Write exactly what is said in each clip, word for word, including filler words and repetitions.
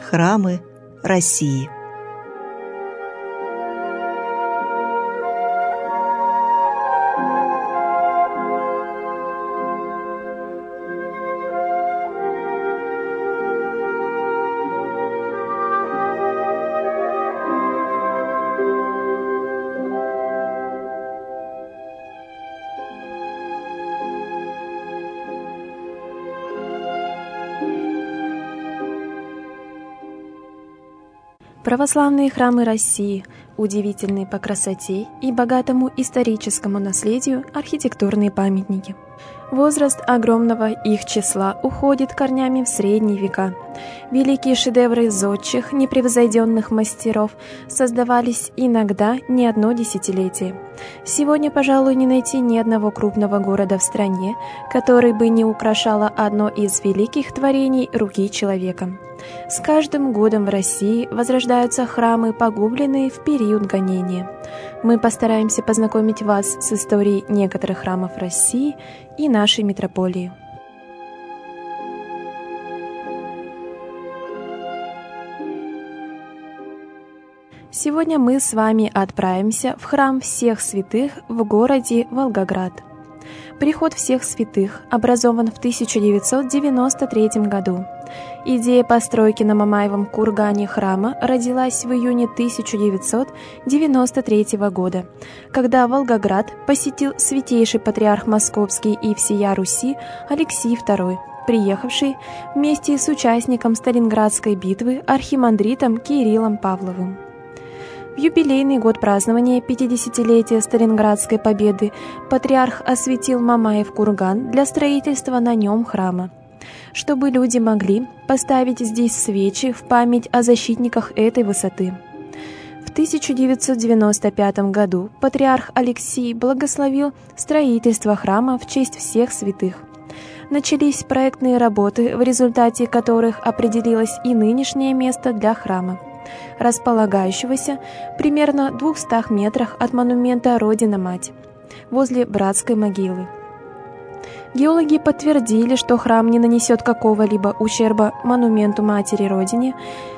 храмы России. Православные храмы России – удивительные по красоте и богатому историческому наследию архитектурные памятники. Возраст огромного их числа уходит корнями в средние века. Великие шедевры зодчих, непревзойденных мастеров создавались иногда не одно десятилетие. Сегодня, пожалуй, не найти ни одного крупного города в стране, который бы не украшало одно из великих творений руки человека. С каждым годом в России возрождаются храмы, погубленные в период гонения. Мы постараемся познакомить вас с историей некоторых храмов России и нашей метрополии. Сегодня мы с вами отправимся в храм всех святых в городе Волгоград. Приход всех святых образован в тысяча девятьсот девяносто третьем году. Идея постройки на Мамаевом кургане храма родилась в июне тысяча девятьсот девяносто третьего года, когда Волгоград посетил святейший патриарх Московский и всея Руси Алексий второй, приехавший вместе с участником Сталинградской битвы архимандритом Кириллом Павловым. В юбилейный год празднования пятидесятилетия Сталинградской победы патриарх осветил Мамаев курган для строительства на нем храма, чтобы люди могли поставить здесь свечи в память о защитниках этой высоты. В тысяча девятьсот девяносто пятом году патриарх Алексий благословил строительство храма в честь всех святых. Начались проектные работы, в результате которых определилось и нынешнее место для храма, располагающегося примерно в двухстах метрах от монумента Родина-Мать, возле братской могилы. Геологи подтвердили, что храм не нанесет какого-либо ущерба монументу Матери Родине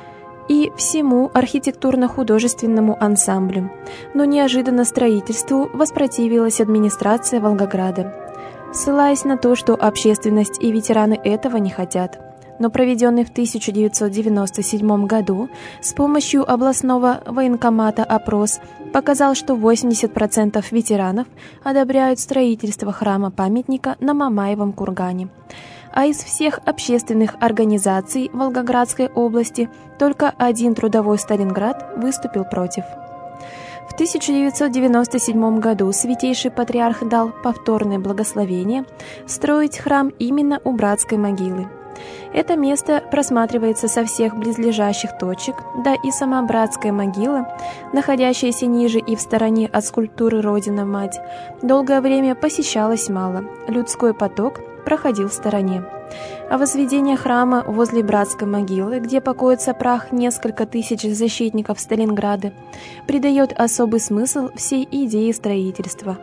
и всему архитектурно-художественному ансамблю, но неожиданно строительству воспротивилась администрация Волгограда, ссылаясь на то, что общественность и ветераны этого не хотят. Но проведенный в тысяча девятьсот девяносто седьмом году с помощью областного военкомата опрос показал, что восемьдесят процентов ветеранов одобряют строительство храма-памятника на Мамаевом кургане. А из всех общественных организаций Волгоградской области только один трудовой Сталинград выступил против. В тысяча девятьсот девяносто седьмом году святейший патриарх дал повторное благословение строить храм именно у братской могилы. Это место просматривается со всех близлежащих точек, да и сама братская могила, находящаяся ниже и в стороне от скульптуры Родина-Мать, долгое время посещалась мало, людской поток проходил в стороне. А возведение храма возле братской могилы, где покоится прах несколько тысяч защитников Сталинграда, придает особый смысл всей идее строительства,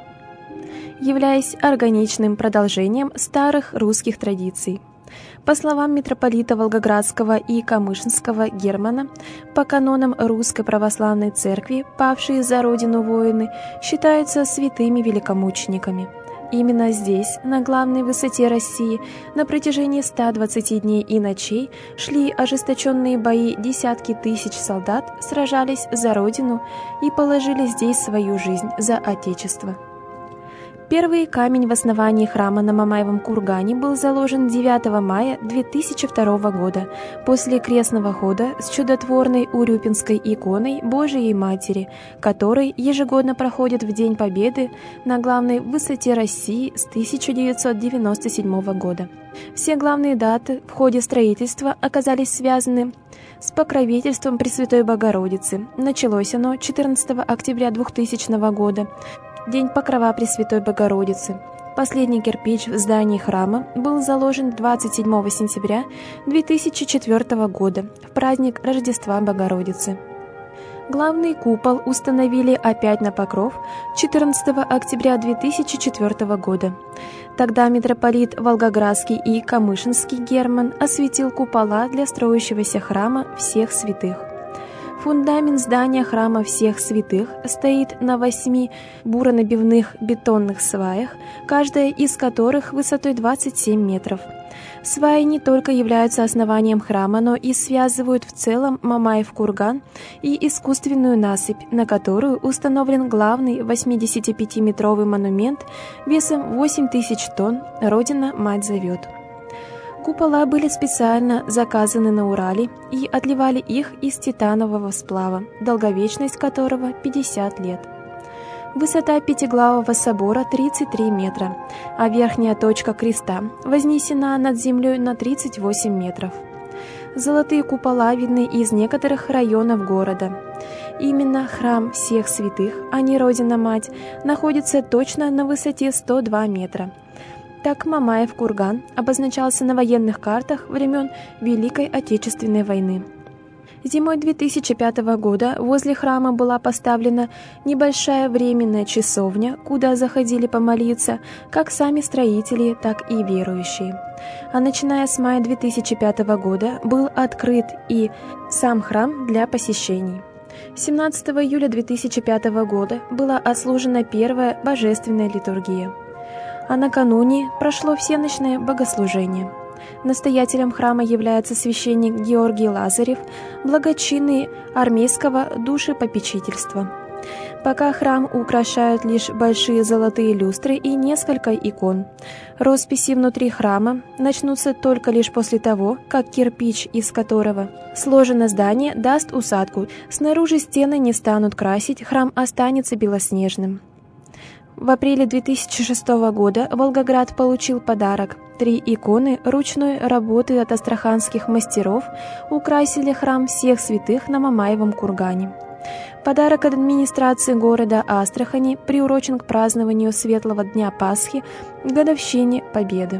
являясь органичным продолжением старых русских традиций. По словам митрополита Волгоградского и Камышинского Германа, по канонам Русской Православной Церкви павшие за родину воины считаются святыми великомучениками. Именно здесь, на главной высоте России, на протяжении ста двадцати дней и ночей шли ожесточенные бои, десятки тысяч солдат сражались за родину и положили здесь свою жизнь за Отечество. Первый камень в основании храма на Мамаевом кургане был заложен девятого мая две тысячи второго года после крестного хода с чудотворной урюпинской иконой Божией Матери, который ежегодно проходит в День Победы на главной высоте России с тысяча девятьсот девяносто седьмого года. Все главные даты в ходе строительства оказались связаны с покровительством Пресвятой Богородицы. Началось оно четырнадцатого октября двухтысячного года, День Покрова Пресвятой Богородицы. Последний кирпич в здании храма был заложен двадцать седьмого сентября две тысячи четвёртого года, в праздник Рождества Богородицы. Главный купол установили опять на покров четырнадцатого октября две тысячи четвёртого года. Тогда митрополит Волгоградский и Камышинский Герман осветил купола для строящегося храма всех святых. Фундамент здания храма всех святых стоит на восьми буронабивных бетонных сваях, каждая из которых высотой двадцать семь метров. Сваи не только являются основанием храма, но и связывают в целом Мамаев курган и искусственную насыпь, на которую установлен главный восьмидесятипятиметровый монумент весом восемь тысяч тонн «Родина, мать зовет». Купола были специально заказаны на Урале и отливали их из титанового сплава, долговечность которого пятьдесят лет. Высота пятиглавого собора тридцать три метра, а верхняя точка креста вознесена над землей на тридцать восемь метров. Золотые купола видны из некоторых районов города. Именно храм всех святых, а не Родина-Мать, находится точно на высоте сто два метра. Так Мамаев курган обозначался на военных картах времен Великой Отечественной войны. Зимой две тысячи пятого года возле храма была поставлена небольшая временная часовня, куда заходили помолиться как сами строители, так и верующие. А начиная с мая две тысячи пятого года был открыт и сам храм для посещений. семнадцатого июля две тысячи пятого года была отслужена первая божественная литургия, а накануне прошло всеночное богослужение. Настоятелем храма является священник Георгий Лазарев, благочинный армейского душепопечительства. Пока храм украшают лишь большие золотые люстры и несколько икон. Росписи внутри храма начнутся только лишь после того, как кирпич, из которого сложено здание, даст усадку. Снаружи стены не станут красить, храм останется белоснежным. В апреле две тысячи шестого года Волгоград получил подарок. Три иконы ручной работы от астраханских мастеров украсили храм всех святых на Мамаевом кургане. Подарок от администрации города Астрахани приурочен к празднованию Светлого Дня Пасхи, годовщине Победы.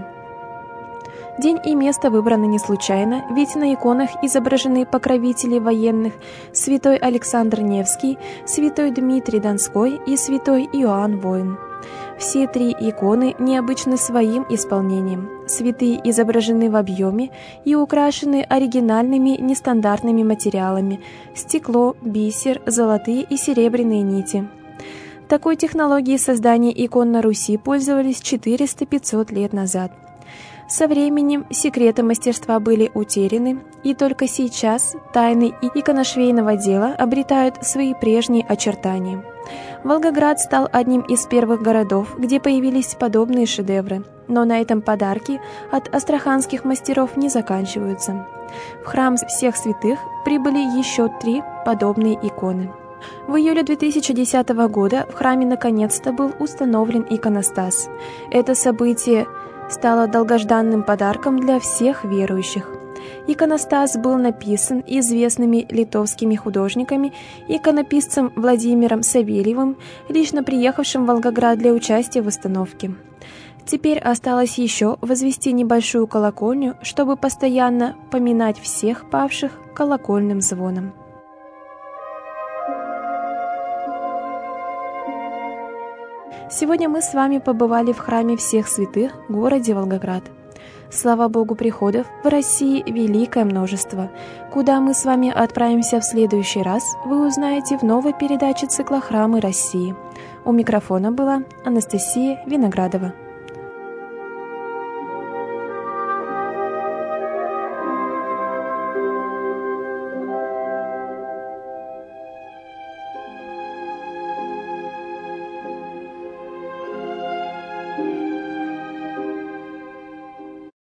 День и место выбраны не случайно, ведь на иконах изображены покровители военных святой Александр Невский, святой Дмитрий Донской и святой Иоанн Воин. Все три иконы необычны своим исполнением. Святые изображены в объеме и украшены оригинальными нестандартными материалами – стекло, бисер, золотые и серебряные нити. Такой технологией создания икон на Руси пользовались четыреста-пятьсот лет назад. Со временем секреты мастерства были утеряны, и только сейчас тайны иконошвейного дела обретают свои прежние очертания. Волгоград стал одним из первых городов, где появились подобные шедевры, но на этом подарки от астраханских мастеров не заканчиваются. В храм всех святых прибыли еще три подобные иконы. В июле две тысячи десятого года в храме наконец-то был установлен иконостас. Это событие стало долгожданным подарком для всех верующих. Иконостас был написан известными литовскими художниками, иконописцем Владимиром Савельевым, лично приехавшим в Волгоград для участия в установке. Теперь осталось еще возвести небольшую колокольню, чтобы постоянно поминать всех павших колокольным звоном. Сегодня мы с вами побывали в храме всех святых в городе Волгоград. Слава Богу, приходов в России великое множество. Куда мы с вами отправимся в следующий раз, вы узнаете в новой передаче цикла «Храмы России». У микрофона была Анастасия Виноградова.